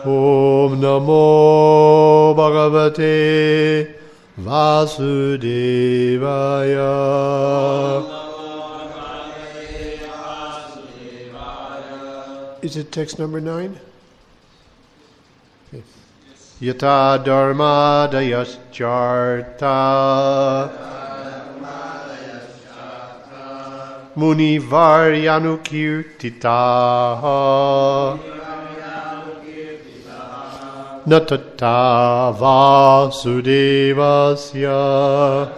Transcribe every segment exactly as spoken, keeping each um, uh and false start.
Om Namo Bhagavate Vasudevaya. Is it text number nine? Okay. Yata dharma dayascharta muni varyanukirtitaha natata vasudevasya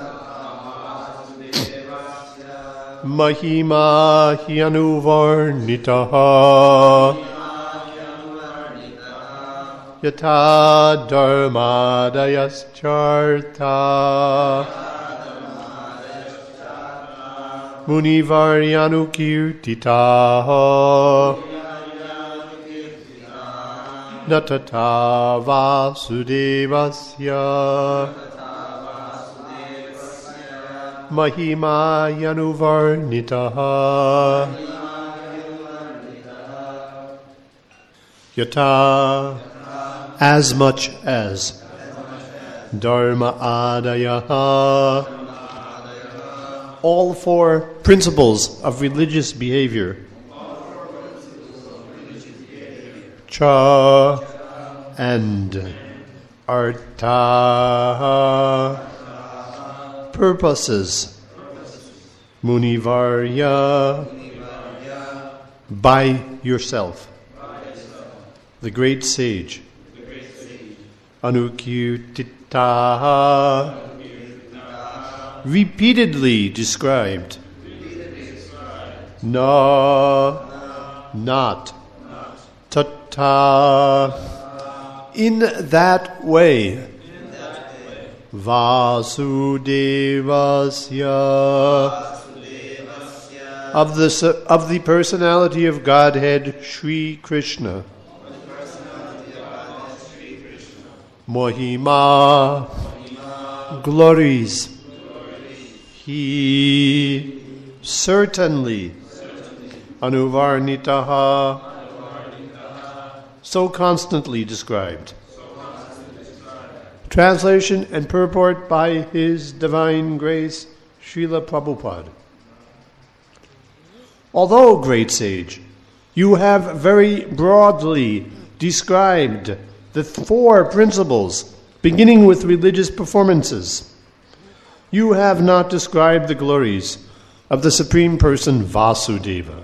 mahima hyanuvarnitaha yata dharma dayascharta munivaryanukirtitaha natata vasudevasya mahima yanuvarnitaha yata as much as dharma adayaha all four principles of religious behavior cha and artha purposes munivarya by yourself the great sage anukirtitaha repeatedly described na not tata in that way vasudevasya of the of the personality of Godhead Sri Krishna Mahima glories he certainly anuvarnitaha so constantly described. Translation and purport by His Divine Grace Srila Prabhupada. Although, great sage, you have very broadly described the four principles beginning with religious performances, you have not described the glories of the Supreme Person Vasudeva.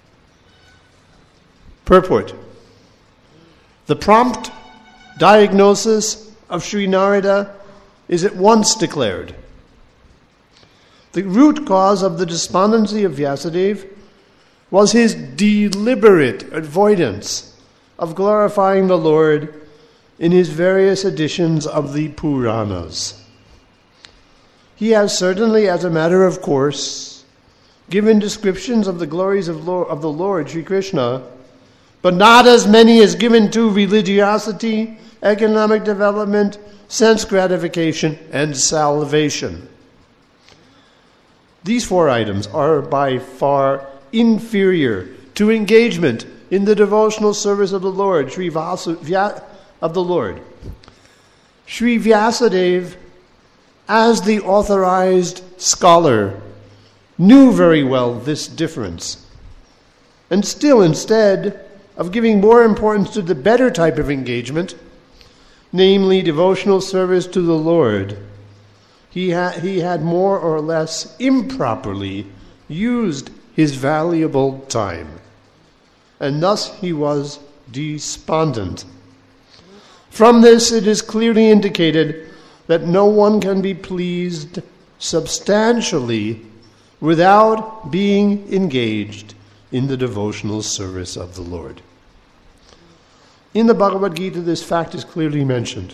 Purport. The prompt diagnosis of Sri Narada is at once declared. The root cause of the despondency of Vyasadeva was his deliberate avoidance of glorifying the Lord in his various editions of the Puranas. He has certainly, as a matter of course, given descriptions of the glories of, Lord, of the Lord Sri Krishna, but not as many as given to religiosity, economic development, sense gratification, and salvation. These four items are by far inferior to engagement in the devotional service of the Lord, Sri Vasu, Vya, of the Lord. Sri Vyasadeva, as the authorized scholar, knew very well this difference, and still, instead of giving more importance to the better type of engagement, namely devotional service to the Lord, he, ha- he had more or less improperly used his valuable time, and thus he was despondent. From this, it is clearly indicated that no one can be pleased substantially without being engaged in the devotional service of the Lord. In the Bhagavad Gita, this fact is clearly mentioned.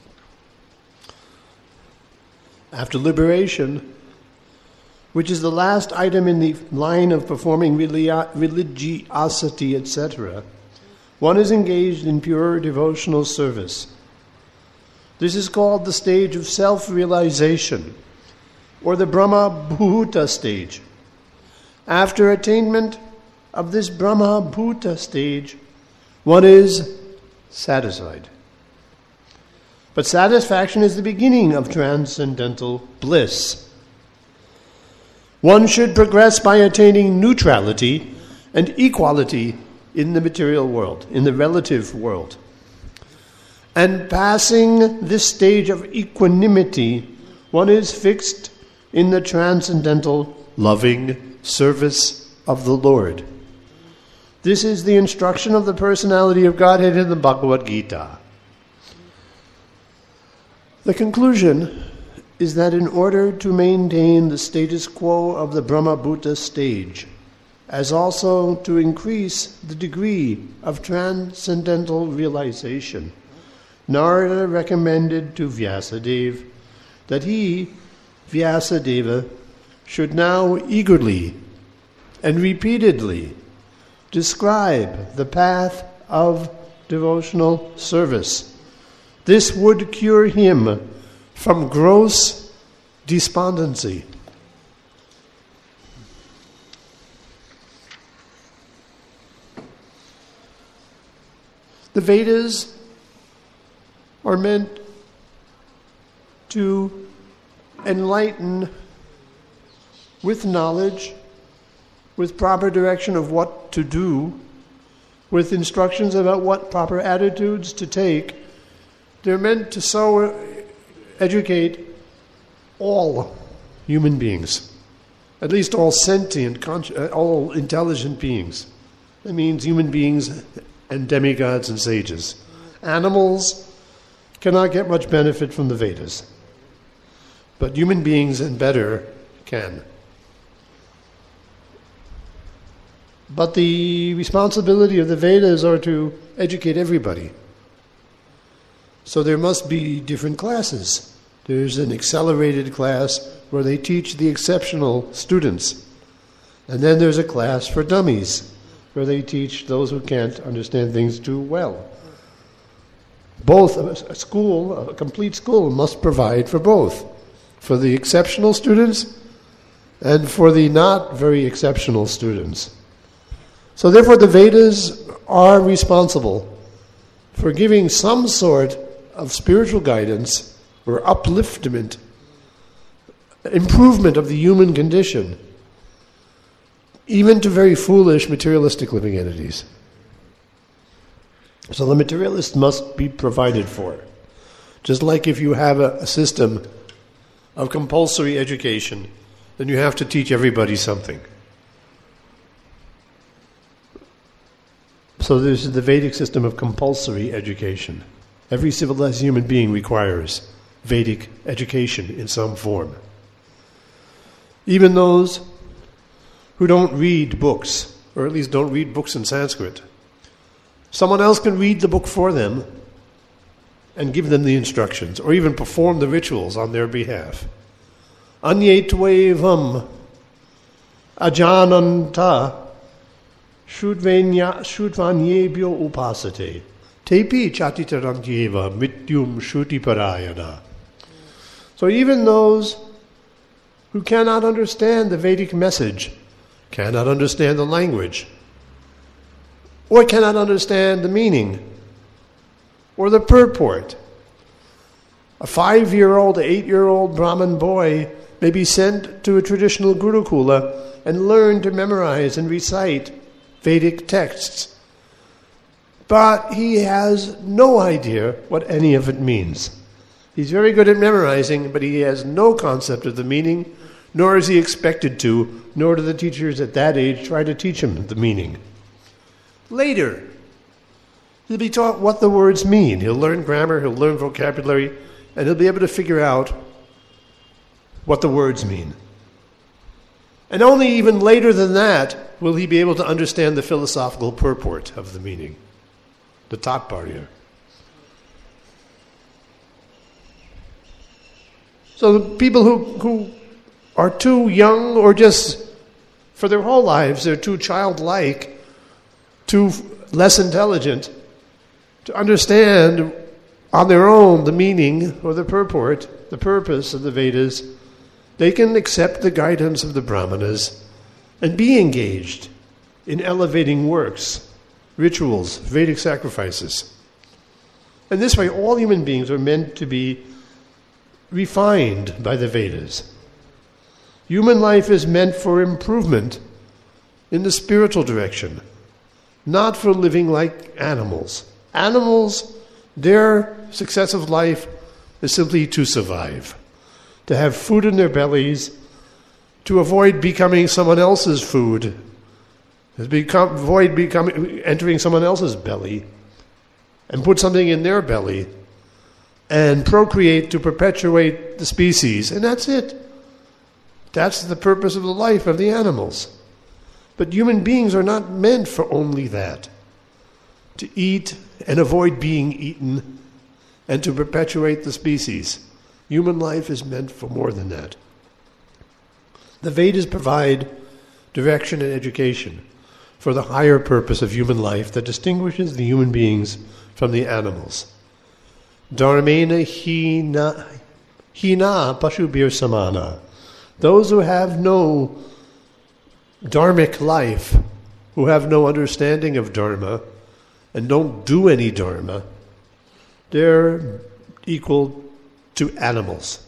After liberation, which is the last item in the line of performing religiosity, et cetera, one is engaged in pure devotional service. This is called the stage of self-realization, or the Brahma Bhuta stage. After attainment of this Brahma Bhuta stage, one is satisfied. But satisfaction is the beginning of transcendental bliss. One should progress by attaining neutrality and equality in the material world, in the relative world. And passing this stage of equanimity, one is fixed in the transcendental, loving service of the Lord. This is the instruction of the personality of Godhead in the Bhagavad Gita. The conclusion is that in order to maintain the status quo of the Brahma-Bhuta stage, as also to increase the degree of transcendental realization, Narada recommended to Vyasadeva that he, Vyasadeva, should now eagerly and repeatedly describe the path of devotional service. This would cure him from gross despondency. The Vedas are meant to enlighten with knowledge, with proper direction of what to do, with instructions about what proper attitudes to take. They're meant to so educate all human beings, at least all sentient, all intelligent beings. That means human beings and demigods and sages. Animals cannot get much benefit from the Vedas, but human beings and better can. But the responsibility of the Vedas are to educate everybody. So there must be different classes. There's an accelerated class where they teach the exceptional students. And then there's a class for dummies, where they teach those who can't understand things too well. Both, a school, a complete school, must provide for both. For the exceptional students and for the not very exceptional students. So therefore the Vedas are responsible for giving some sort of spiritual guidance or upliftment, improvement of the human condition, even to very foolish materialistic living entities. So the materialist must be provided for. Just like if you have a, a system of compulsory education, then you have to teach everybody something. So there's the Vedic system of compulsory education. Every civilized human being requires Vedic education in some form. Even those who don't read books, or at least don't read books in Sanskrit, someone else can read the book for them and give them the instructions, or even perform the rituals on their behalf. Anye tvevam ajananta Shudvanyebhyo upasate tepi chatitarantyeva mityum shruti-parayana. So even those who cannot understand the Vedic message, cannot understand the language, or cannot understand the meaning, or the purport. A five-year-old, eight-year-old Brahmin boy may be sent to a traditional Gurukula and learn to memorize and recite Vedic texts. But he has no idea what any of it means. He's very good at memorizing, but he has no concept of the meaning, nor is he expected to, nor do the teachers at that age try to teach him the meaning. Later, he'll be taught what the words mean. He'll learn grammar, he'll learn vocabulary, and he'll be able to figure out what the words mean. And only even later than that will he be able to understand the philosophical purport of the meaning, the Tatparya. So the people who, who are too young, or just for their whole lives, they're too childlike, too less intelligent to understand on their own the meaning or the purport, the purpose of the Vedas, they can accept the guidance of the Brahmanas and be engaged in elevating works, rituals, Vedic sacrifices. And this way, all human beings are meant to be refined by the Vedas. Human life is meant for improvement in the spiritual direction, not for living like animals. Animals, their success of life is simply to survive, to have food in their bellies, to avoid becoming someone else's food, to become, avoid becoming, entering someone else's belly, and put something in their belly, and procreate to perpetuate the species, and that's it. That's the purpose of the life of the animals. But human beings are not meant for only that, to eat and avoid being eaten, and to perpetuate the species. Human life is meant for more than that. The Vedas provide direction and education for the higher purpose of human life that distinguishes the human beings from the animals. Dharmena hina, hina pashubir samana. Those who have no dharmic life, who have no understanding of dharma, and don't do any dharma, they're equal to animals.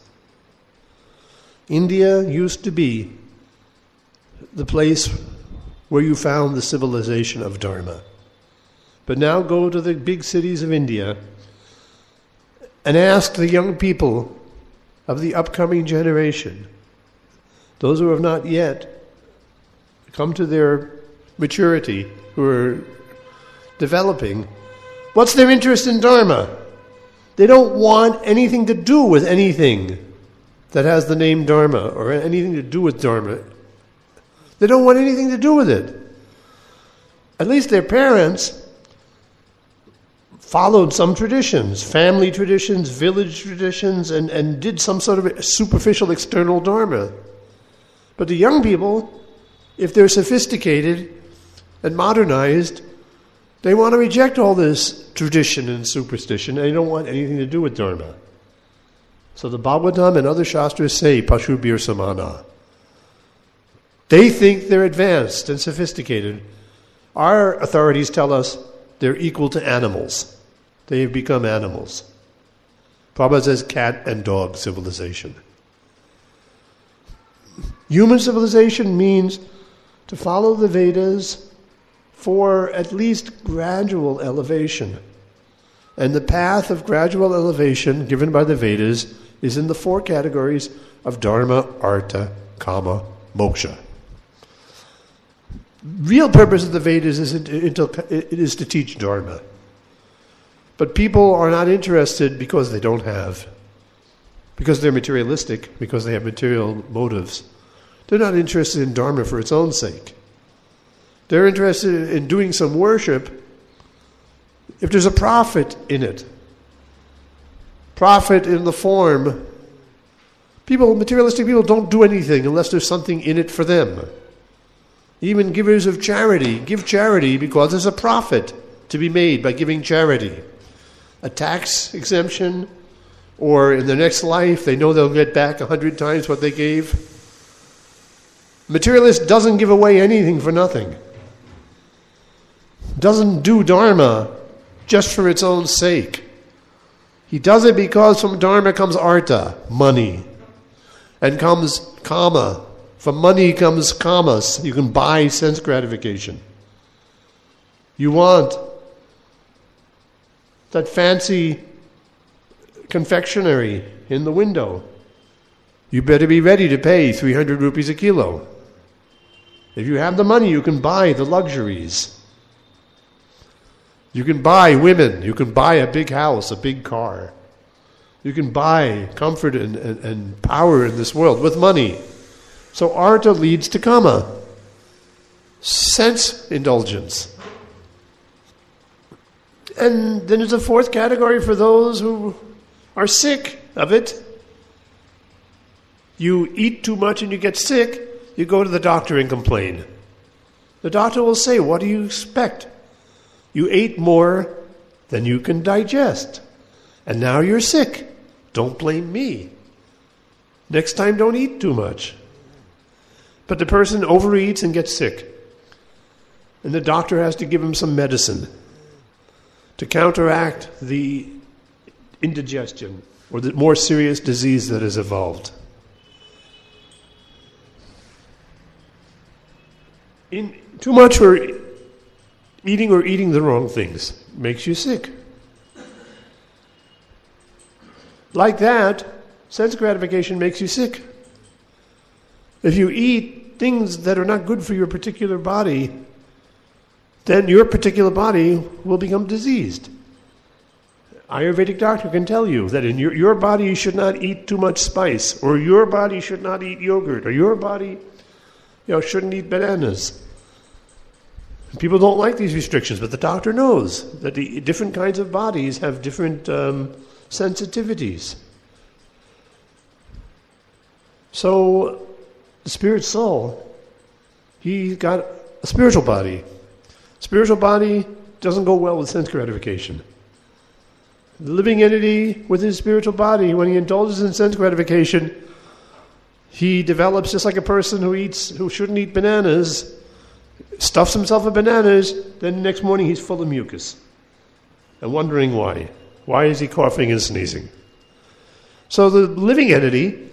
India used to be the place where you found the civilization of dharma. But now go to the big cities of India and ask the young people of the upcoming generation, those who have not yet come to their maturity, who are developing, what's their interest in dharma? They don't want anything to do with anything that has the name dharma or anything to do with dharma. They don't want anything to do with it. At least their parents followed some traditions, family traditions, village traditions, and, and did some sort of superficial external dharma. But the young people, if they're sophisticated and modernized, they want to reject all this tradition and superstition, and they don't want anything to do with dharma. So the Bhagavatam and other Shastras say, Pashubir Samana. They think they're advanced and sophisticated. Our authorities tell us they're equal to animals. They have become animals. Prabhupada says cat and dog civilization. Human civilization means to follow the Vedas for at least gradual elevation. And the path of gradual elevation given by the Vedas is in the four categories of dharma, artha, kama, moksha. Real purpose of the Vedas is it is to teach dharma. But people are not interested because they don't have, because they're materialistic, because they have material motives. They're not interested in dharma for its own sake. They're interested in doing some worship if there's a profit in it. Profit in the form. People, materialistic people don't do anything unless there's something in it for them. Even givers of charity give charity because there's a profit to be made by giving charity. A tax exemption, or in the next life they know they'll get back a hundred times what they gave. Materialist doesn't give away anything for nothing. Doesn't do dharma just for its own sake. He does it because from dharma comes artha, money, and comes kama. From money comes kamas. You can buy sense gratification. You want that fancy confectionery in the window. You better be ready to pay three hundred rupees a kilo. If you have the money, you can buy the luxuries. You can buy women. You can buy a big house, a big car. You can buy comfort and, and, and power in this world with money. So artha leads to kama, sense indulgence. And then there's a fourth category for those who are sick of it. You eat too much and you get sick, you go to the doctor and complain. The doctor will say, what do you expect? You ate more than you can digest. And now you're sick. Don't blame me. Next time, don't eat too much. But the person overeats and gets sick. And the doctor has to give him some medicine to counteract the indigestion or the more serious disease that has evolved. In, too much or eating or eating the wrong things makes you sick. Like that, sense gratification makes you sick. If you eat things that are not good for your particular body, then your particular body will become diseased. Ayurvedic doctor can tell you that in your, your body you should not eat too much spice, or your body should not eat yogurt, or your body you know, shouldn't eat bananas. People don't like these restrictions, but the doctor knows that the different kinds of bodies have different um, sensitivities. So, the spirit soul, he got a spiritual body. Spiritual body doesn't go well with sense gratification. The living entity with his spiritual body, when he indulges in sense gratification, he develops just like a person who eats, who shouldn't eat bananas, stuffs himself with bananas, then the next morning he's full of mucus. And wondering why. Why is he coughing and sneezing? So the living entity,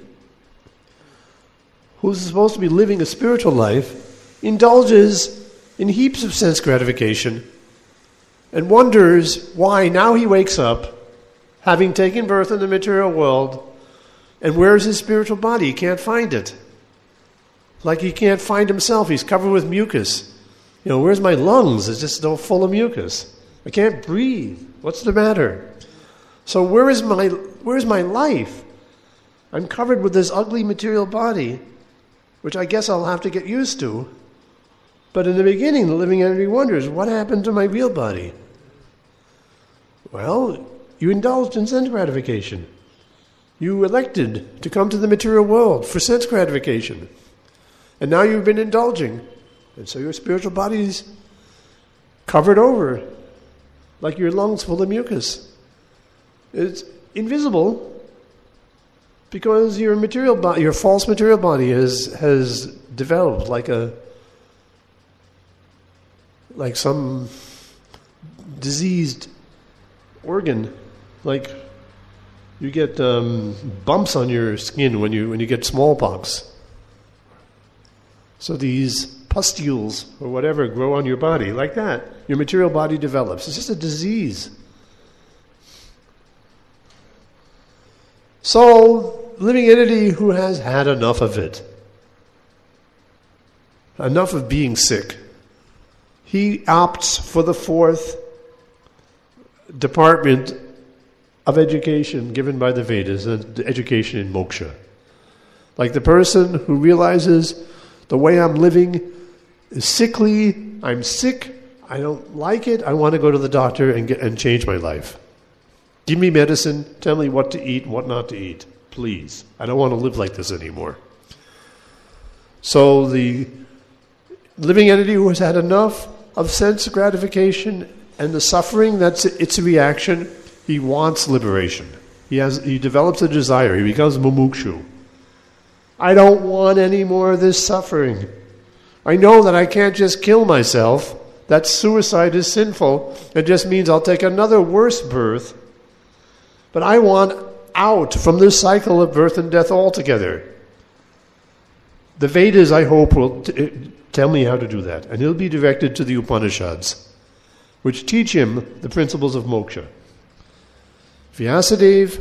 who's supposed to be living a spiritual life, indulges in heaps of sense gratification and wonders why now he wakes up, having taken birth in the material world, and where's his spiritual body? He can't find it. Like he can't find himself. He's covered with mucus. You know, where's my lungs? It's just all full of mucus. I can't breathe. What's the matter? So where is my where's my life? I'm covered with this ugly material body, which I guess I'll have to get used to. But in the beginning, the living entity wonders, what happened to my real body? Well, you indulged in sense gratification. You elected to come to the material world for sense gratification. And now you've been indulging. And so your spiritual body's covered over, like your lungs full of mucus. It's invisible because your material body, your false material body has has developed like a like some diseased organ. Like you get um, bumps on your skin when you when you get smallpox. So these pustules or whatever grow on your body like that. Your material body develops. It's just a disease. So, living entity who has had enough of it, enough of being sick, he opts for the fourth department of education given by the Vedas, the education in moksha. Like the person who realizes the way I'm living is sickly, I'm sick, I don't like it, I want to go to the doctor and get and change my life. Give me medicine, tell me what to eat and what not to eat, please. I don't want to live like this anymore. So the living entity who has had enough of sense gratification and the suffering, that's its reaction, he wants liberation. He has he develops a desire, he becomes mumukshu. I don't want any more of this suffering. I know that I can't just kill myself. That suicide is sinful. It just means I'll take another worse birth. But I want out from this cycle of birth and death altogether. The Vedas, I hope, will t- tell me how to do that. And he'll be directed to the Upanishads, which teach him the principles of moksha. Vyasadeva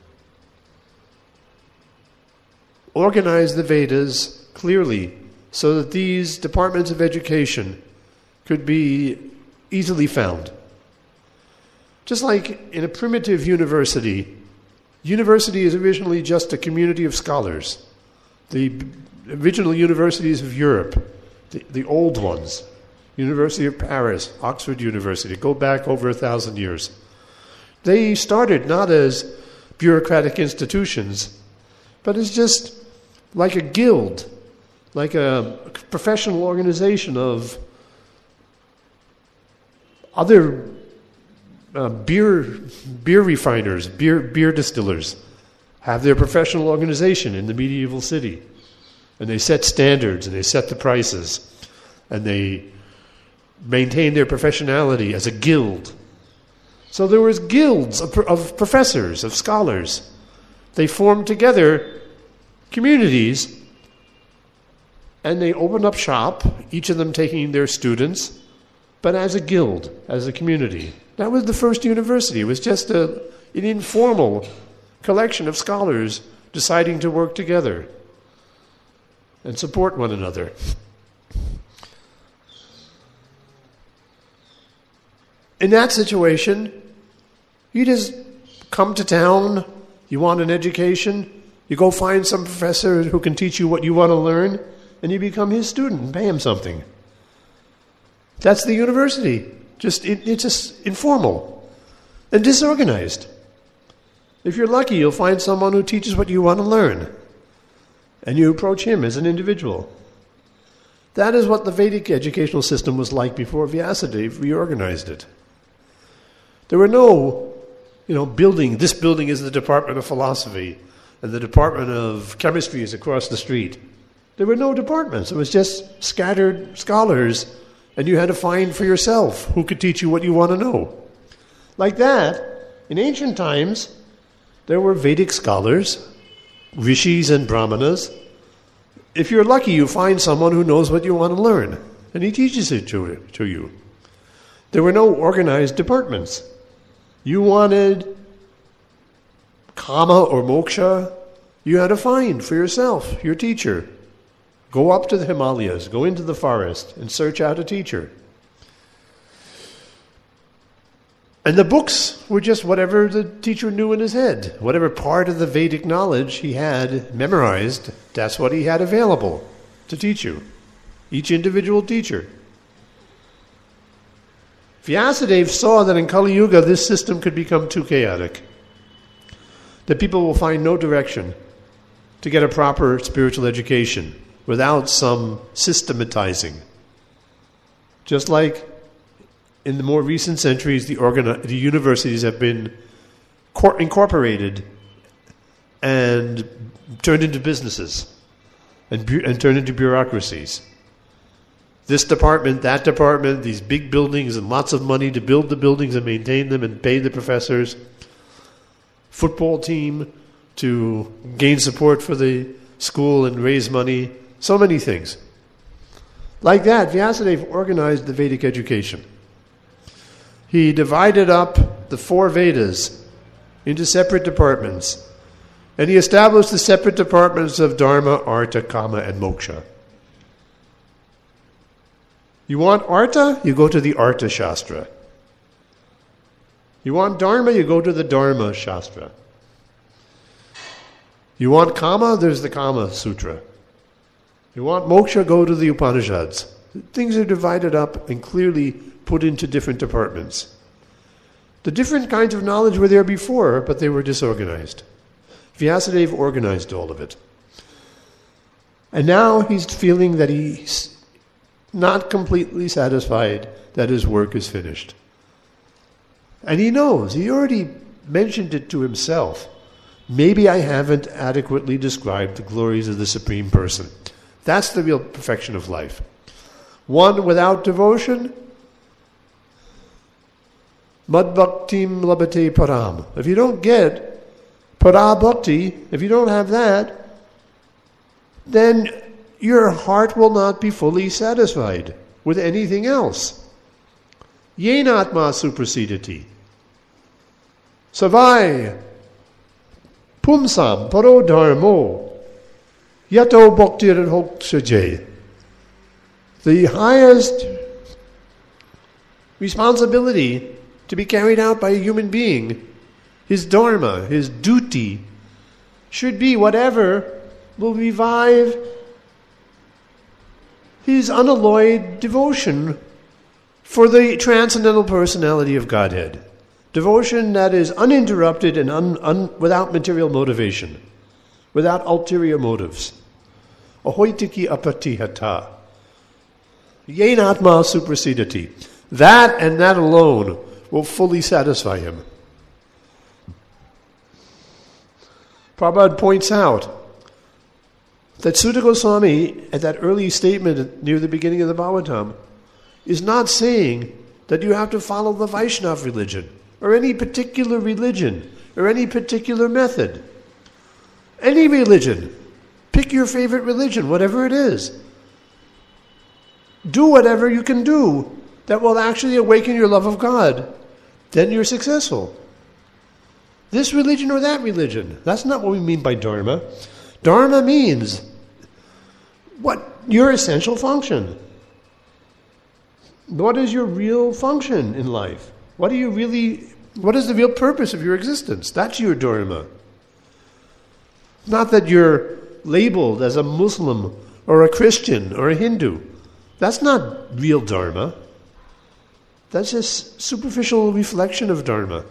organized the Vedas clearly so that these departments of education could be easily found. Just like in a primitive university, university is originally just a community of scholars. The original universities of Europe, the, the old ones, University of Paris, Oxford University, go back over a thousand years. They started not as bureaucratic institutions, but as just like a guild, like a professional organization of other uh, beer beer refiners, beer beer distillers, have their professional organization in the medieval city, and they set standards and they set the prices, and they maintain their professionality as a guild. So there was guilds of, of professors, of scholars. They formed together communities, and they opened up shop, each of them taking their students, but as a guild, as a community. That was the first university. It was just a, an informal collection of scholars deciding to work together and support one another. In that situation, you just come to town, you want an education, you go find some professor who can teach you what you want to learn, and you become his student and pay him something. That's the university. Just it, it's just informal and disorganized. If you're lucky, you'll find someone who teaches what you want to learn, and you approach him as an individual. That is what the Vedic educational system was like before Vyasadeva reorganized it. There were no, you know, building, this building is the Department of Philosophy, and the Department of Chemistry is across the street. There were no departments. It was just scattered scholars, and you had to find for yourself who could teach you what you want to know. Like that, in ancient times, there were Vedic scholars, rishis and brahmanas. If you're lucky, you find someone who knows what you want to learn, and he teaches it to, to you. There were no organized departments. You wanted kama or moksha, you had to find for yourself your teacher. Go up to the Himalayas, go into the forest, and search out a teacher. And the books were just whatever the teacher knew in his head. Whatever part of the Vedic knowledge he had memorized, that's what he had available to teach you. Each individual teacher. Vyasadeva saw that in Kali Yuga this system could become too chaotic. That people will find no direction to get a proper spiritual education without some systematizing. Just like in the more recent centuries, the, organi- the universities have been cor- incorporated and turned into businesses and, bu- and turned into bureaucracies. This department, that department, these big buildings and lots of money to build the buildings and maintain them and pay the professors. Football team to gain support for the school and raise money. So many things. Like that, Vyasadeva organized the Vedic education. He divided up the four Vedas into separate departments. And he established the separate departments of Dharma, Artha, Kama, and Moksha. You want Artha? You go to the Artha Shastra. You want Dharma? You go to the Dharma Shastra. You want Kama? There's the Kama Sutra. You want Moksha? Go to the Upanishads. Things are divided up and clearly put into different departments. The different kinds of knowledge were there before, but they were disorganized. Vyasadeva organized all of it. And now he's feeling that he's not completely satisfied that his work is finished. And he knows, he already mentioned it to himself. Maybe I haven't adequately described the glories of the Supreme Person. That's the real perfection of life. One without devotion, mad bhaktim labhate param. If you don't get para bhakti, if you don't have that, then your heart will not be fully satisfied with anything else. Yenatma suprasidati. Savai pumsam paro dharmo yato bhaktir hokshaje. The highest responsibility to be carried out by a human being, his dharma, his duty, should be whatever will revive his unalloyed devotion for the transcendental personality of Godhead. Devotion that is uninterrupted and un, un, without material motivation, without ulterior motives. Ahoitiki apatihata. Yenatma suprasidati. That and that alone will fully satisfy him. Prabhupada points out that Sutta Goswami, at that early statement near the beginning of the Bhagavatam, is not saying that you have to follow the Vaishnava religion. or any particular religion, or any particular method. Any religion. Pick your favorite religion, whatever it is. Do whatever you can do that will actually awaken your love of God. Then you're successful. This religion or that religion. That's not what we mean by Dharma. Dharma means what your essential function. What is your real function in life? What do you really, what is the real purpose of your existence? That's your Dharma. Not that you're labeled as a Muslim or a Christian or a Hindu. That's not real Dharma. That's just superficial reflection of Dharma.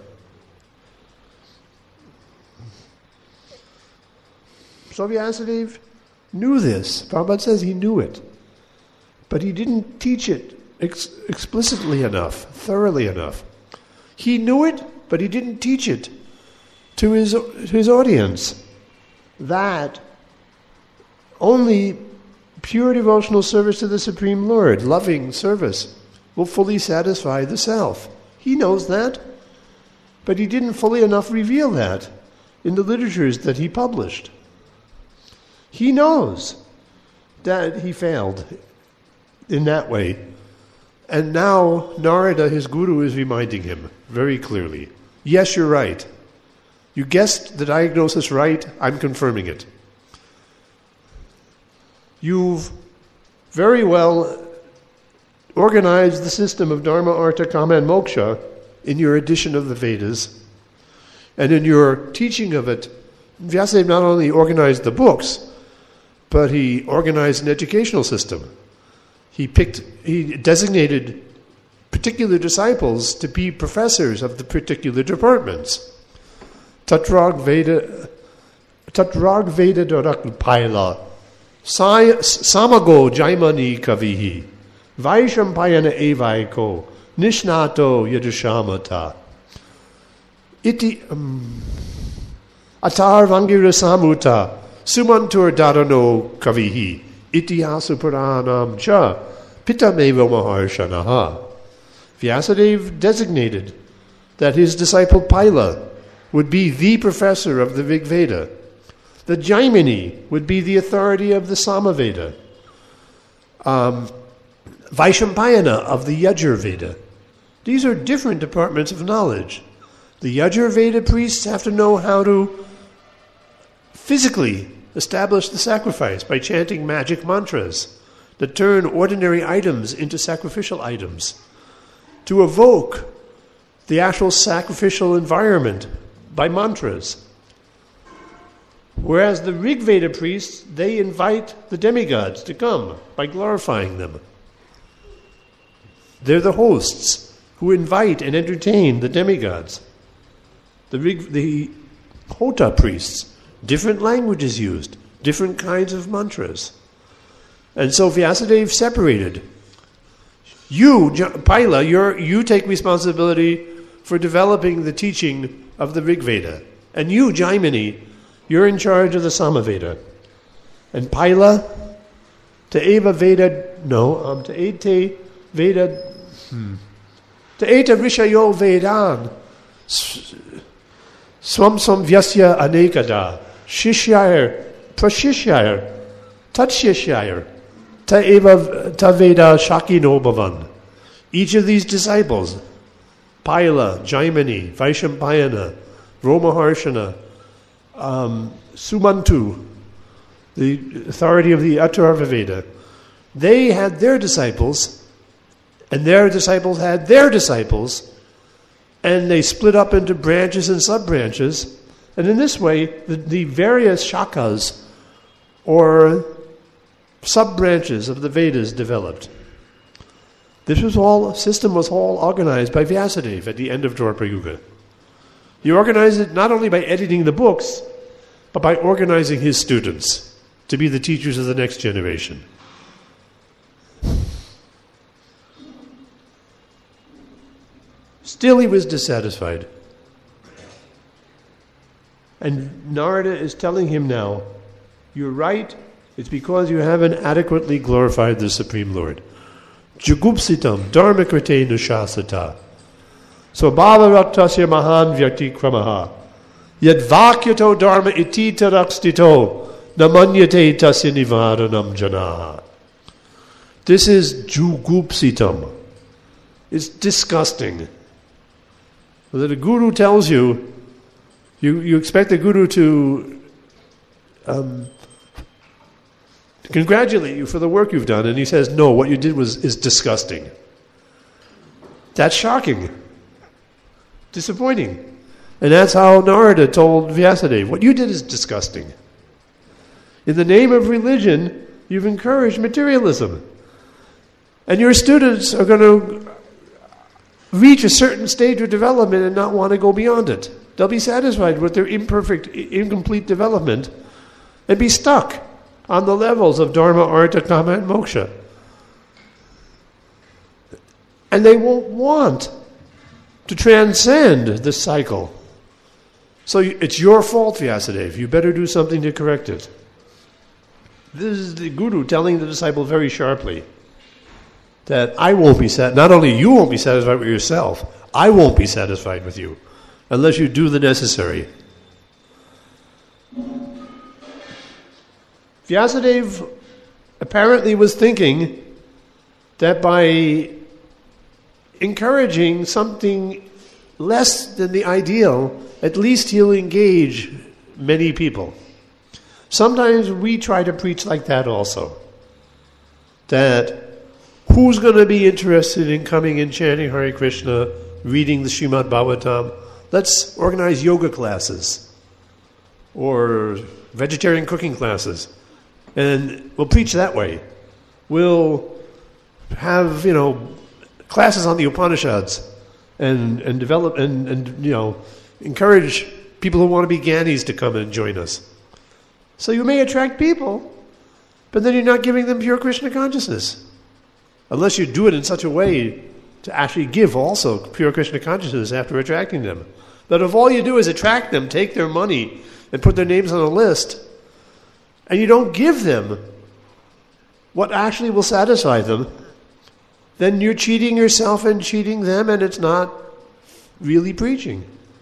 So Vyasadeva knew this. Prabhupada says he knew it. But he didn't teach it ex- explicitly enough, thoroughly enough. He knew it, but he didn't teach it to his, to his audience. That only pure devotional service to the Supreme Lord, loving service, will fully satisfy the self. He knows that, but he didn't fully enough reveal that in the literatures that he published. He knows that he failed in that way. And now Narada, his guru, is reminding him very clearly, yes, you're right. You guessed the diagnosis right, I'm confirming it. You've very well organized the system of Dharma, Artha, Kama, and Moksha in your edition of the Vedas. And in your teaching of it, Vyasadeva not only organized the books, but he organized an educational system. He picked, he designated particular disciples to be professors of the particular departments. Tatrag Veda, Tatrag Veda Dorak Paila, Samago Jaimani Kavihi, Vaishampayana Evaiko, Nishnato Yadushamata, Iti um, Atar Vangira Samuta, Sumantur Dadano Kavihi, Itihasu Puranam Cha, Pitameva Maharshanaha. Vyasadeva designated that his disciple Paila would be the professor of the Rig Veda. The Jaimini would be the authority of the Samaveda. Um, Vaishampayana of the Yajur Veda. These are different departments of knowledge. The Yajur Veda priests have to know how to physically establish the sacrifice by chanting magic mantras that turn ordinary items into sacrificial items, to evoke the actual sacrificial environment by mantras. Whereas the Rig Veda priests, they invite the demigods to come by glorifying them. They're the hosts who invite and entertain the demigods. The, Rig, the Hota priests, different languages used, different kinds of mantras. And so Vyasadeva separated. You, Paila, you're, you take responsibility for developing the teaching of the Rig Veda. And you, Jaimini, you're in charge of the Samaveda. And Paila, to Eva Veda, no, um, to Ete Veda, hmm. to Eta Rishayo Vedan, Swamsam Vyasya Anekada, Shishyayar, Prashishyayar, Tatshishyayar, Ta Eva Taveda Shakino Bhavan. Each of these disciples, Paila, Jaimini, Vaishampayana, Romaharshana, um, Sumantu, the authority of the Atharva Veda, they had their disciples, and their disciples had their disciples, and they split up into branches and sub-branches, and in this way, the, the various shakas, or sub-branches of the Vedas developed. This was all, system was all organized by Vyasadeva at the end of Dwapara Yuga. He organized it not only by editing the books, but by organizing his students to be the teachers of the next generation. Still he was dissatisfied. And Narada is telling him now, you're right, it's because you haven't adequately glorified the Supreme Lord. Jugupsitam dharmakrite nushasata Swabhavaraktasya mahan vyakti kramaha. Yad vakyato dharma iti tarakstito namanyate tasya nivaranam janaha. This is jugupsitam. It's disgusting. That a guru tells you, you, you expect the guru to um, congratulate you for the work you've done, and he says, no, what you did was is disgusting. That's shocking. Disappointing. And that's how Narada told Vyasadeva, what you did is disgusting. In the name of religion, you've encouraged materialism. And your students are going to reach a certain stage of development and not want to go beyond it. They'll be satisfied with their imperfect, incomplete development and be stuck on the levels of Dharma, Artha, Kama, and Moksha. And they won't want to transcend this cycle. So it's your fault, Vyasadeva. You better do something to correct it. This is the guru telling the disciple very sharply that I won't be sat. Not only you won't be satisfied with yourself, I won't be satisfied with you unless you do the necessary. Vyasadeva apparently was thinking that by encouraging something less than the ideal, at least he'll engage many people. Sometimes we try to preach like that also. That who's going to be interested in coming and chanting Hare Krishna, reading the Srimad Bhagavatam? Let's organize yoga classes or vegetarian cooking classes. And we'll preach that way. We'll have, you know, classes on the Upanishads and, and develop and, and, you know, encourage people who want to be Gyanis to come and join us. So you may attract people, but then you're not giving them pure Krishna consciousness. Unless you do it in such a way to actually give also pure Krishna consciousness after attracting them. But if all you do is attract them, take their money, and put their names on a list, and you don't give them what actually will satisfy them, then you're cheating yourself and cheating them, and it's not really preaching.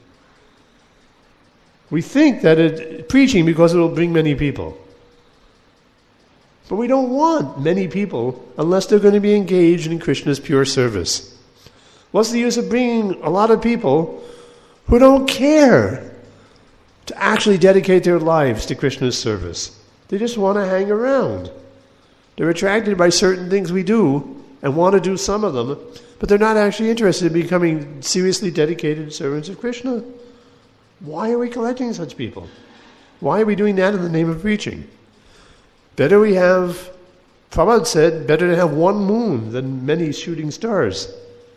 We think that it's preaching because it will bring many people. But we don't want many people unless they're going to be engaged in Krishna's pure service. What's the use of bringing a lot of people who don't care to actually dedicate their lives to Krishna's service? They just want to hang around. They're attracted by certain things we do and want to do some of them, but they're not actually interested in becoming seriously dedicated servants of Krishna. Why are we collecting such people? Why are we doing that in the name of preaching? Better we have, Prabhupada said, better to have one moon than many shooting stars.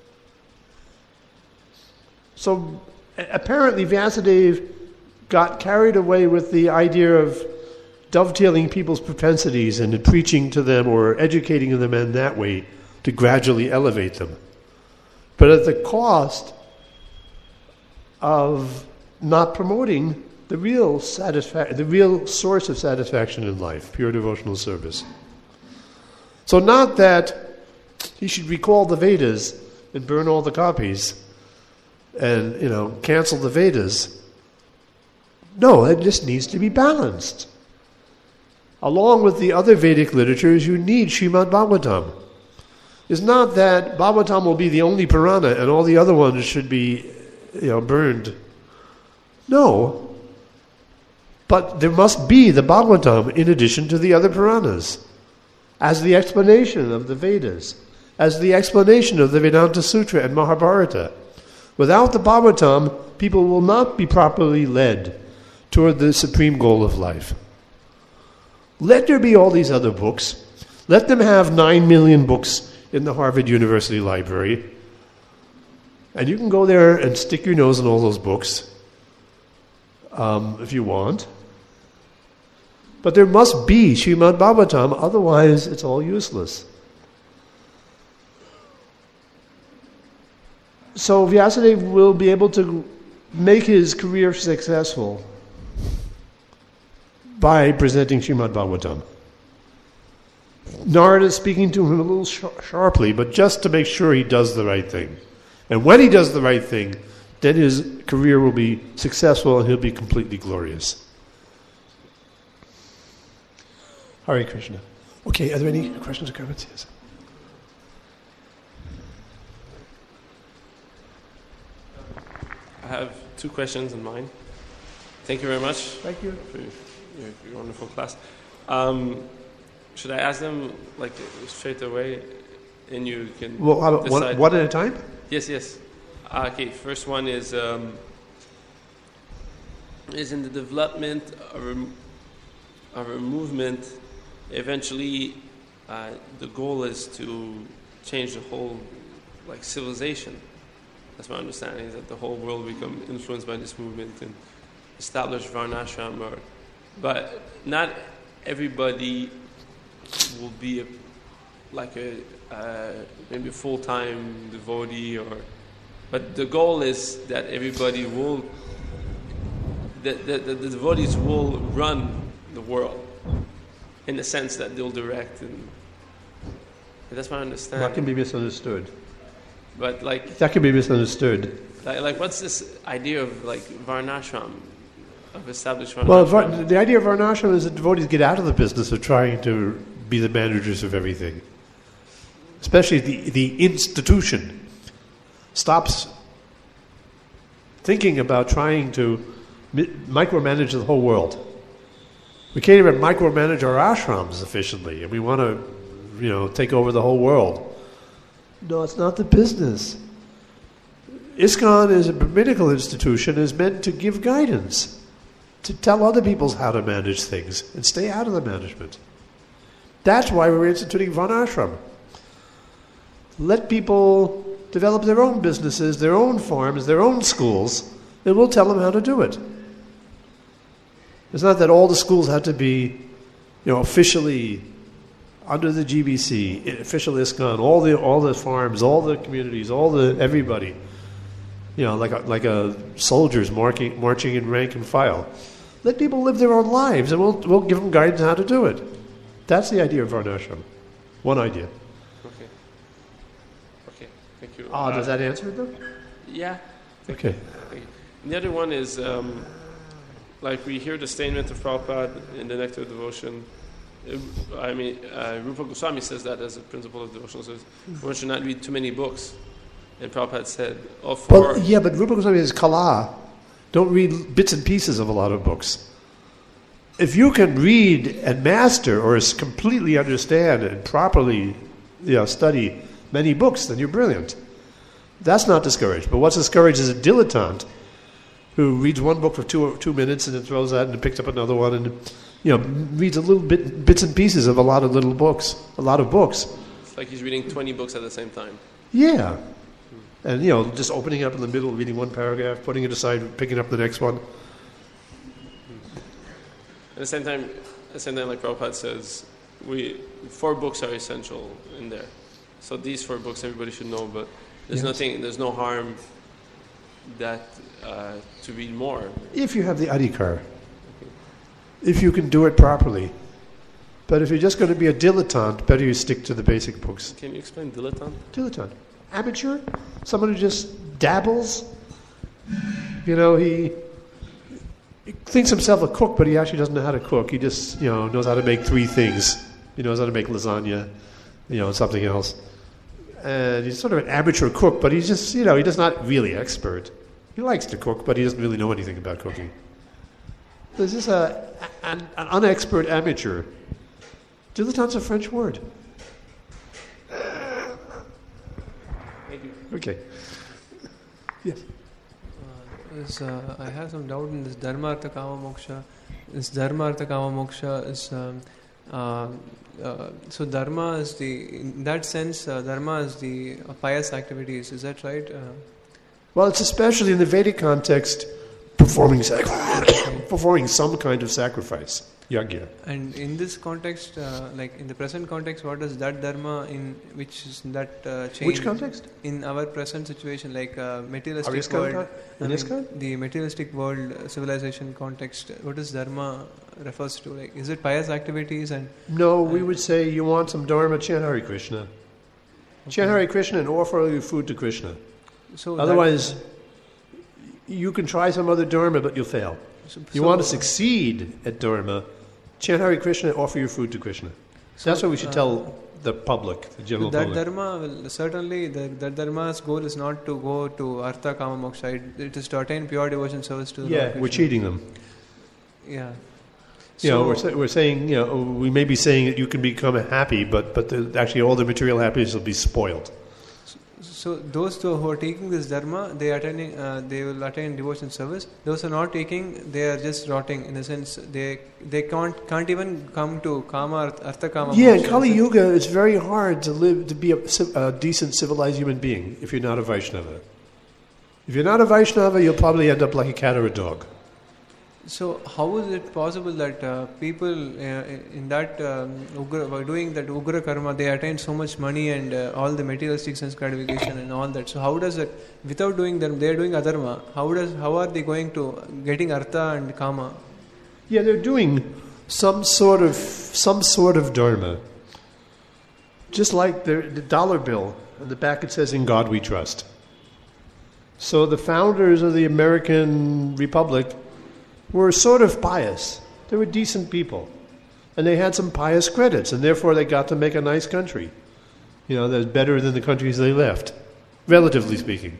So apparently Vyasadeva got carried away with the idea of dovetailing people's propensities and preaching to them or educating them in that way to gradually elevate them. But at the cost of not promoting the real satisfa- the real source of satisfaction in life, pure devotional service. So not that he should recall the Vedas and burn all the copies and, you know, cancel the Vedas. No, it just needs to be balanced. Along with the other Vedic literatures, you need Srimad Bhagavatam. It's not that Bhagavatam will be the only Purana and all the other ones should be, you know, burned. No. But there must be the Bhagavatam in addition to the other Puranas, as the explanation of the Vedas, as the explanation of the Vedanta Sutra and Mahabharata. Without the Bhagavatam, people will not be properly led toward the supreme goal of life. Let there be all these other books. Let them have nine million books in the Harvard University Library. And you can go there and stick your nose in all those books um, if you want. But there must be Srimad Bhagavatam, otherwise it's all useless. So Vyasadeva will be able to make his career successful by presenting Srimad Bhagavatam. Narada is speaking to him a little sh- sharply, but just to make sure he does the right thing. And when he does the right thing, then his career will be successful and he'll be completely glorious. Hare Krishna. Okay, are there any questions or comments? Yes. I have two questions in mind. Thank you very much. Thank you. For your, your wonderful class. Um, should I ask them like straight away, and you can well, how about decide? One, one at a time? Yes, yes. Uh, okay, first one is um, is in the development of a, of a movement. Eventually, uh, the goal is to change the whole like civilization. That's my understanding, is that the whole world will become influenced by this movement and establish Varnashram. Or, but not everybody will be a, like a uh, maybe a full-time devotee, or. But the goal is that everybody will, that the, the, the devotees will run the world in the sense that they'll direct, and, and that's my understanding. That can be misunderstood. But like that can be misunderstood. Like, like what's this idea of like Varnashram, of established Varnashram? Well, var- the idea of Varnashram is that devotees get out of the business of trying to be the managers of everything, especially the the institution. Stops thinking about trying to mi- micromanage the whole world. We can't even micromanage our ashrams efficiently, and we want to, you know, take over the whole world. No, it's not the business. ISKCON is a Brahminical institution, is meant to give guidance, to tell other people how to manage things, and stay out of the management. That's why we're instituting Varnashram. Let people develop their own businesses, their own farms, their own schools, and we'll tell them how to do it. It's not that all the schools have to be, you know, officially under the G B C, official ISKCON, all the all the farms, all the communities, all the everybody, you know, like a, like a soldiers marching marching in rank and file. Let people live their own lives, and we'll we'll give them guidance on how to do it. That's the idea of Varnashram. One idea. Thank you. Ah, uh, does that answer it though? Yeah. Thank okay. You. Thank you. And the other one is, um, like we hear the statement of Prabhupada in the Nectar of Devotion. I mean, uh, Rupa Goswami says that as a principle of devotion. Says one should not read too many books. And Prabhupada said, "Oh, for well, yeah, but Rupa Goswami says kala. Don't read bits and pieces of a lot of books. If you can read and master, or completely understand and properly, you know, study many books, then you're brilliant. That's not discouraged. But what's discouraged is a dilettante who reads one book for two two minutes and then throws that and picks up another one and, you know, reads a little bit bits and pieces of a lot of little books, a lot of books. It's like he's reading twenty books at the same time. Yeah, and you know, just opening up in the middle, reading one paragraph, putting it aside, picking up the next one. At the same time, at the same time, like Prabhupada says, we four books are essential in there. So these four books everybody should know, but there's yes. nothing, there's no harm that uh, to read more. If you have the adhikar, okay. If you can do it properly. But if you're just going to be a dilettante, better you stick to the basic books. Can you explain dilettante? Dilettante. Amateur, someone who just dabbles. You know, he, he thinks himself a cook, but he actually doesn't know how to cook. He just, you know, knows how to make three things. He knows how to make lasagna, you know, something else. And he's sort of an amateur cook, but he's just, you know, he's just not really expert. He likes to cook, but he doesn't really know anything about cooking. There's just a, an, an unexpert amateur. Dilettante's a French word. Thank you. Okay. Yes. Uh, is, uh, I have some doubt in this Dharma Artha Kama Moksha. This Dharma Artha Kama Moksha is... Um, uh, Uh, so dharma is the, in that sense, uh, dharma is the uh, pious activities. Is that right? Uh, well, it's especially in the Vedic context, performing sac- performing some kind of sacrifice, yajna. And in this context, uh, like in the present context, what is that dharma in which is that uh, change? Which context? In our present situation, like uh, materialistic Are world, in I this mean, the materialistic world uh, civilization context. What is dharma refers to? Like, is it pious activities? And no, we would say you want some dharma, chant Hare Krishna. Okay. Chant Hare Krishna and offer your food to Krishna. So Otherwise, you can try some other dharma, but you'll fail. So, You so, want to succeed at dharma, chant Hare Krishna, offer your food to Krishna. So that's what we should uh, tell the public, the general that public. dharma will certainly the, that dharma's goal is not to go to artha kama moksha. It, it is to attain pure devotion service to the Yeah, Lord we're Krishna. cheating them. Yeah. You know, So- we're, sa- we're saying, you know, we may be saying that you can become happy, but but the, actually all the material happiness will be spoiled. So those who are taking this dharma, they attending, uh, they will attain devotion service. Those who are not taking, they are just rotting. In a sense, they they can't can't even come to kama, artha kama. Yeah, in moksha. Kali Yuga, it's very hard to live to be a, ci- a decent, civilized human being if you're not a Vaishnava. If you're not a Vaishnava, you'll probably end up like a cat or a dog. So how is it possible that uh, people uh, in that um, ugra, by doing that ugra karma, they attain so much money and uh, all the materialistic sense gratification and all that? So how does it, without doing them, they are doing adharma. How does how are they going to getting artha and kama? Yeah, they're doing some sort of some sort of dharma. Just like the, the dollar bill, on the back it says, "In God we trust." So the founders of the American Republic were sort of pious. They were decent people. And they had some pious credits, and therefore they got to make a nice country. You know, that's better than the countries they left, relatively speaking.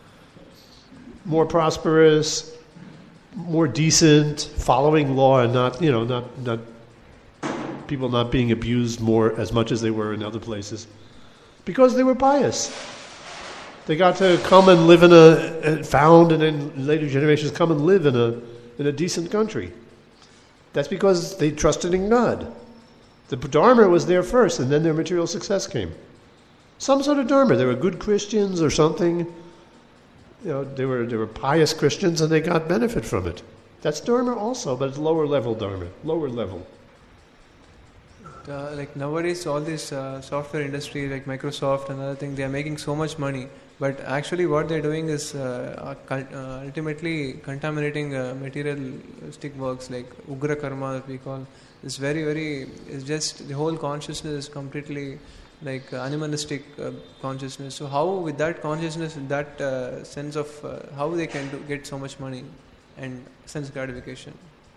More prosperous, more decent, following law, and not, you know, not, not people not being abused more as much as they were in other places. Because they were pious. They got to come and live in a, and found, and then later generations come and live in a in a decent country. That's because they trusted in God. The Dharma was there first, and then their material success came. Some sort of Dharma. They were good Christians or something. You know, they were they were pious Christians, and they got benefit from it. That's Dharma also, but it's lower level Dharma, lower level. Uh, like nowadays, all this uh, software industry, like Microsoft and other thing, they are making so much money. But actually, what they're doing is uh, uh, ultimately contaminating uh, materialistic works like ugra karma that we call. It's very, very. It's just the whole consciousness is completely like uh, animalistic uh, consciousness. So how, with that consciousness, that uh, sense of uh, how they can do, get so much money and sense gratification?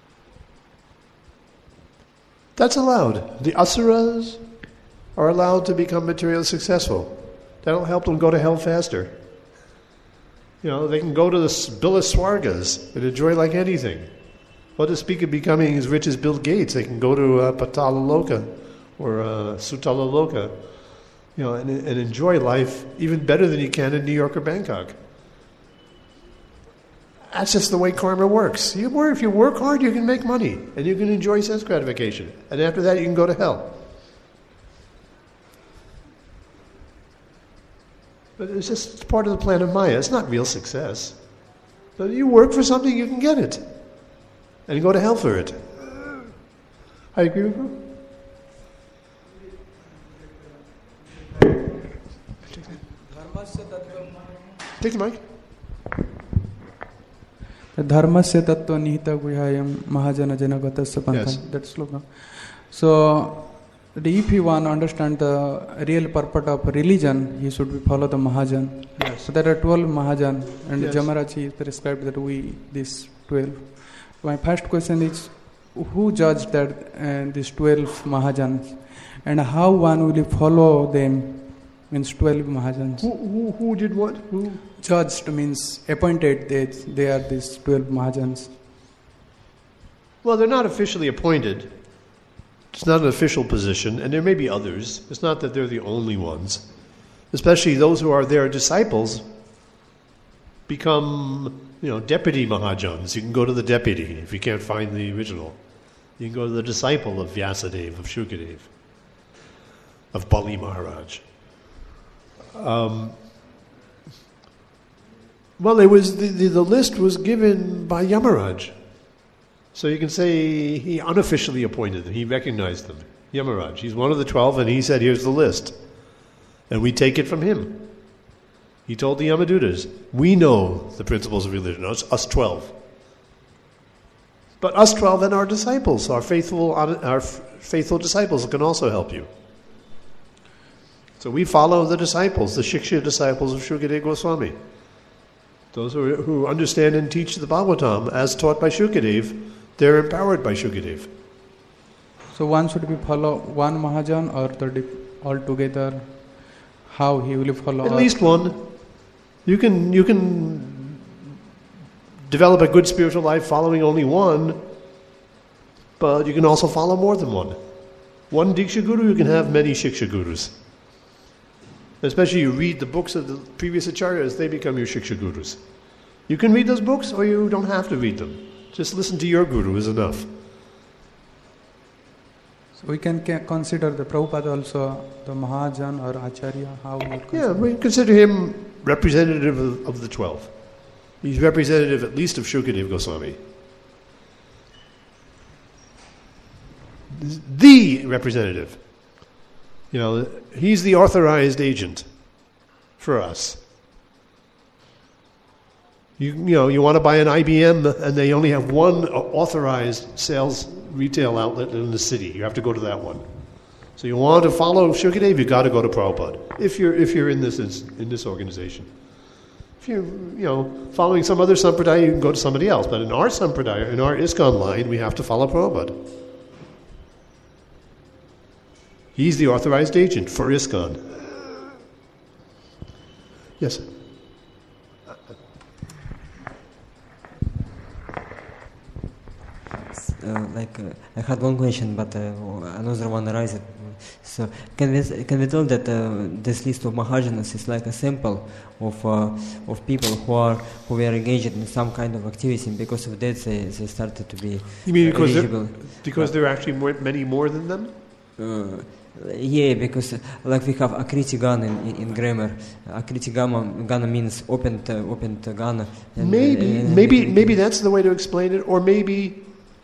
That's allowed. The asuras are allowed to become materially successful. That'll help them go to hell faster. You know, they can go to the Bilas Swargas and enjoy like anything. What to speak of becoming as rich as Bill Gates? They can go to uh, Patala Loka or uh, Sutala Loka, you know, and, and enjoy life even better than you can in New York or Bangkok. That's just the way karma works. You work, if you work hard, you can make money, and you can enjoy sense gratification. And after that, you can go to hell. But it's just part of the plan of Maya. It's not real success. But you work for something, you can get it. And you go to hell for it. I agree with you. Take the mic. Dharmasya tattva nihita guhyayam mahajana janagatasa Yes. pantha. That slogan. So, if you want to understand the real purpose of religion, he should be follow the Mahajan. Yes. So there are twelve Mahajan, and Yes. Jamaraji prescribed that we these twelve. My first question is, who judged that uh, these twelve Mahajans, and how one will follow them? Means twelve Mahajans. Who, who, who did what? Who? Judged means appointed. They they are these twelve Mahajans. Well, they're not officially appointed. It's not an official position, and there may be others. It's not that they're the only ones. Especially those who are their disciples become, you know, deputy Mahajans. You can go to the deputy if you can't find the original. You can go to the disciple of Vyasadeva, of Shukadev, of Bali Maharaj. Um, well, it was the, the, the list was given by Yamaraj. So you can say he unofficially appointed them. He recognized them. Yamaraj. He's one of the twelve, and he said, here's the list. And we take it from him. He told the Yamadutas, we know the principles of religion, us, us twelve. But us twelve and our disciples, our faithful, our faithful disciples can also help you. So we follow the disciples, the Shiksha disciples of Shukadeva Goswami. Those who, who understand and teach the Bhagavatam as taught by Shukadev, they're empowered by Shukadev. So one should be follow one Mahajan or the all together. How he will follow? At least one. You can you can develop a good spiritual life following only one, but you can also follow more than one. One Diksha Guru, you can have many Shiksha Gurus. Especially you read the books of the previous acharyas, they become your Shiksha Gurus. You can read those books or you don't have to read them. Just listen to your Guru is enough. So we can ca- consider the Prabhupada also the Mahajan or Acharya. How we would Yeah, consider? we consider him representative of, of the twelve. He's representative at least of Shukadev Goswami. The representative. You know, he's the authorized agent for us. You, you know, you want to buy an I B M and they only have one authorized sales retail outlet in the city. You have to go to that one. So you want to follow Shukadev, you got to go to Prabhupada. If you're if you're in this in this organization, if you're you know following some other sampradaya, you can go to somebody else. But in our sampradaya, in our ISKCON line, we have to follow Prabhupada. He's the authorized agent for ISKCON. Yes. Uh, like uh, I had one question, but uh, another one arises. So can we can we tell that uh, this list of Mahajanas is like a sample of uh, of people who are who were engaged in some kind of activity, and because of that they, they started to be You mean because eligible. there, because there are actually more, many more than them? Uh, yeah, because uh, like we have Akriti Gana in, in, in grammar. Akriti Gana, Gana means opened uh, opened Gana. And, Maybe and- maybe maybe that's the way to explain it, or maybe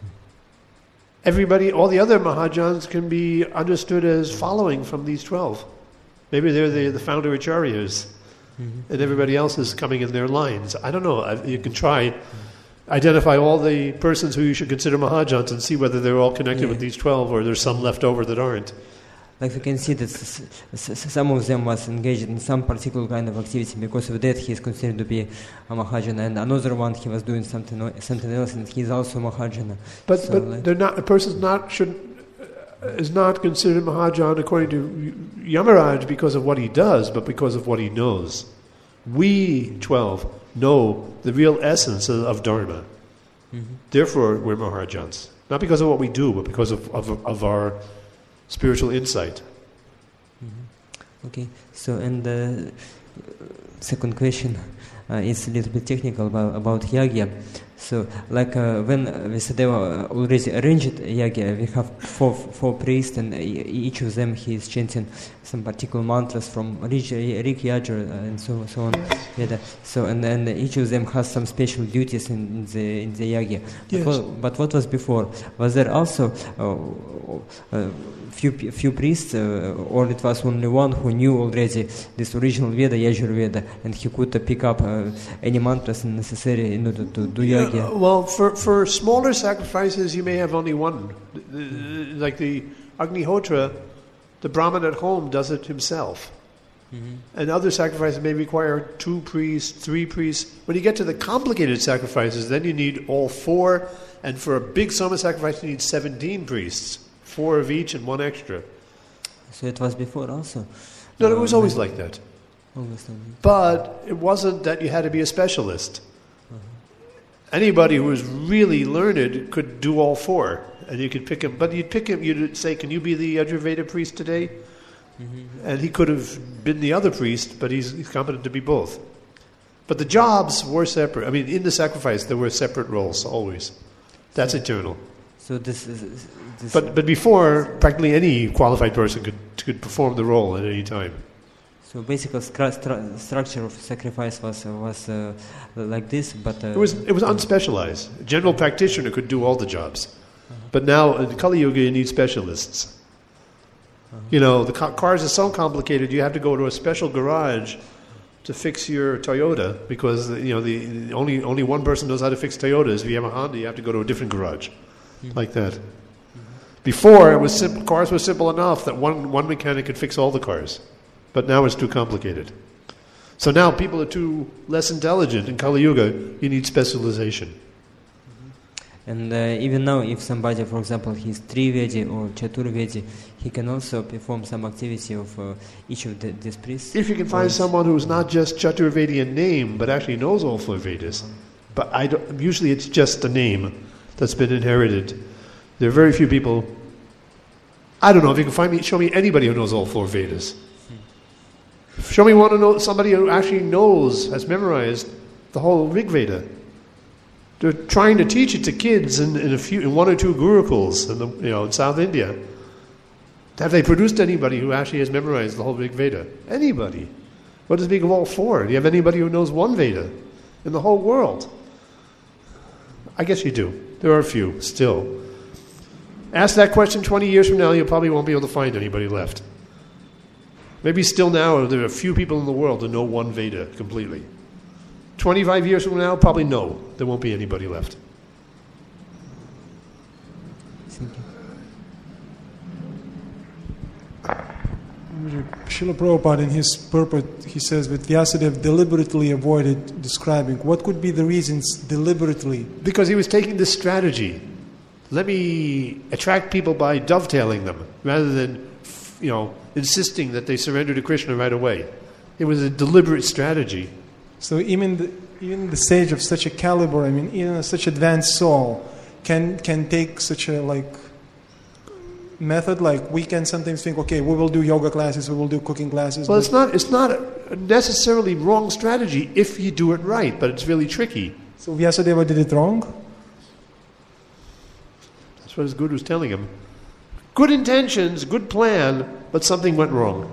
everybody, all the other Mahajans can be understood as following from these twelve. Maybe they're the, the founder acharyas, Mhm. and everybody else is coming in their lines. I don't know. I, you can try, identify all the persons who you should consider Mahajans and see whether they're all connected Yeah. with these twelve, or there's some left over that aren't. Like we can see that s- s- s- some of them was engaged in some particular kind of activity. Because of that, he is considered to be a Mahajana, and another one he was doing something o- something else, and he is also Mahajana. But So, but like- they're not. A person's not should uh, is not considered Mahajan according to Yamaraj because of what he does, but because of what he knows. We twelve know the real essence of, of Dharma. Mhm. Therefore, we're Mahajans, not because of what we do, but because of of, of our spiritual insight. Okay, so and the second question uh, is a little bit technical about, about yagya. So, like uh, when Vyasadeva already arranged yagya, we have four four priests, and e- each of them he is chanting some particular mantras from Rik Rik Yajur and so so on. Yeah, the- so and and each of them has some special duties in, in the in the yagya. Yes. But, what, but what was before? Was there also uh, uh, few few priests, uh, or it was only one who knew already this original Veda, Yajur Veda, and he could uh, pick up uh, any mantras necessary in order to do yagya? Uh, well, for for smaller sacrifices, you may have only one. The- the- Like the Agnihotra, the Brahmin at home does it himself. And other sacrifices may require two priests, three priests. When you get to the complicated sacrifices, then you need all four. And for a big Soma sacrifice, you need seventeen priests, four of each and one extra. So it was before also. No, it was Uh, always like that. always like that. But it wasn't that you had to be a specialist. Anybody who was really learned could do all four. And you could pick him. But you'd pick him, you'd say, can you be the Ayurveda priest today? And he could have been the other priest, but he's, he's competent to be both. But the jobs were separate. I mean, in the sacrifice, there were separate roles, always. That's eternal. So this is this. But but before, practically any qualified person could could perform the role at any time. So basic stru- stru- structure of sacrifice was uh, was uh, like this, but uh, It was it was unspecialized. A general practitioner could do all the jobs. But now, in Kali Yuga, you need specialists. You know, the ca- cars are so complicated, you have to go to a special garage to fix your Toyota because, you know, the, the only only one person knows how to fix Toyotas. If you have a Honda, you have to go to a different garage, like that. Before, it was simple, cars were simple enough that one, one mechanic could fix all the cars. But now it's too complicated. So now people are too less intelligent in Kali Yuga. You need specialization. And uh, even now, if somebody, for example, he's Trivedi or Chaturvedi, he can also perform some activity of uh, each of the, these priests. If you can find someone who's not just Chaturvedi in name, but actually knows all four Vedas. But I don't, usually it's just the name that's been inherited. There are very few people. I don't know if you can find me, show me anybody who knows all four Vedas. Show me one who knows, somebody who actually knows, has memorized the whole Rig Veda. They're trying to teach it to kids in, in a few, in one or two gurukuls in the, you know, in South India. Have they produced anybody who actually has memorized the whole Rig Veda? Anybody? What does it mean of all four? Do you have anybody who knows one Veda in the whole world? I guess you do. There are a few still. Ask that question twenty years from now, you probably won't be able to find anybody left. Maybe still now there are a few people in the world who know one Veda completely. twenty-five years from now, probably no. There won't be anybody left. Thank you. Srila Prabhupada, in his purport, he says that Vyasadeva deliberately avoided describing. What could be the reasons deliberately? Because he was taking this strategy. Let me attract people by dovetailing them, rather than, you know, insisting that they surrender to Krishna right away. It was a deliberate strategy. So even the, even the sage of such a caliber, I mean, even such advanced soul, can can take such a like method. Like we can sometimes think, okay, we will do yoga classes, we will do cooking classes. Well, it's not it's not a necessarily wrong strategy if you do it right, but it's really tricky. So Vyasadeva did it wrong. That's what his guru was telling him. Good intentions, good plan, but something went wrong.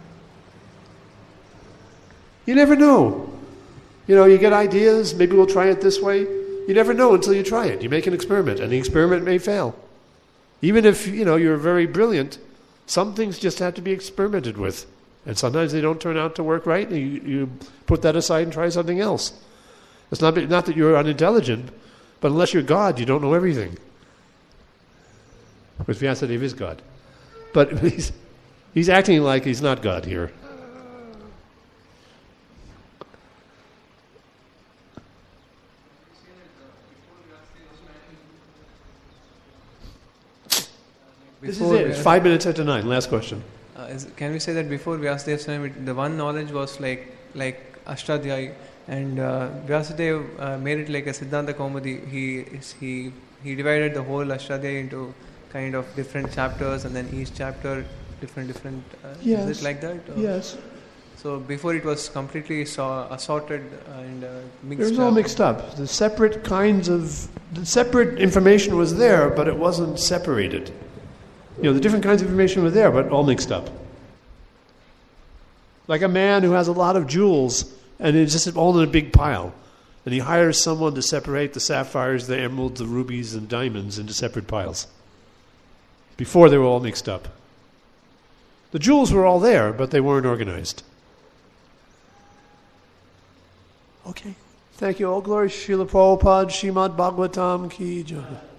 You never know. You know, you get ideas, maybe we'll try it this way. You never know until you try it. You make an experiment, and the experiment may fail. Even if, you know, you're very brilliant, some things just have to be experimented with. And sometimes they don't turn out to work right, and you, you put that aside and try something else. It's not, not that you're unintelligent, but unless you're God, you don't know everything. Because Vyasadeva is God. But he's, he's acting like he's not God here. This is it. It's five minutes after nine. Last question. Uh, is, can we say that before Vyasadev's time, it, the one knowledge was like like Ashtadhyayi, and uh, Vyasadeva uh, made it like a Siddhanta Kaumudi. He he he divided the whole Ashtadhyayi into kind of different chapters, and then each chapter different different. Uh, yes. Is it like that? Or? Yes. So before it was completely saw, assorted and uh, mixed. It was up. all mixed up. The separate kinds of the separate information was there, but it wasn't separated. You know, the different kinds of information were there, but all mixed up. Like a man who has a lot of jewels, and it's just all in a big pile. And he hires someone to separate the sapphires, the emeralds, the rubies, and diamonds into separate piles. Before they were all mixed up. The jewels were all there, but they weren't organized. Okay. Thank you. All glory, Srila Prabhupada, Srimad Bhagavatam Ki Jai.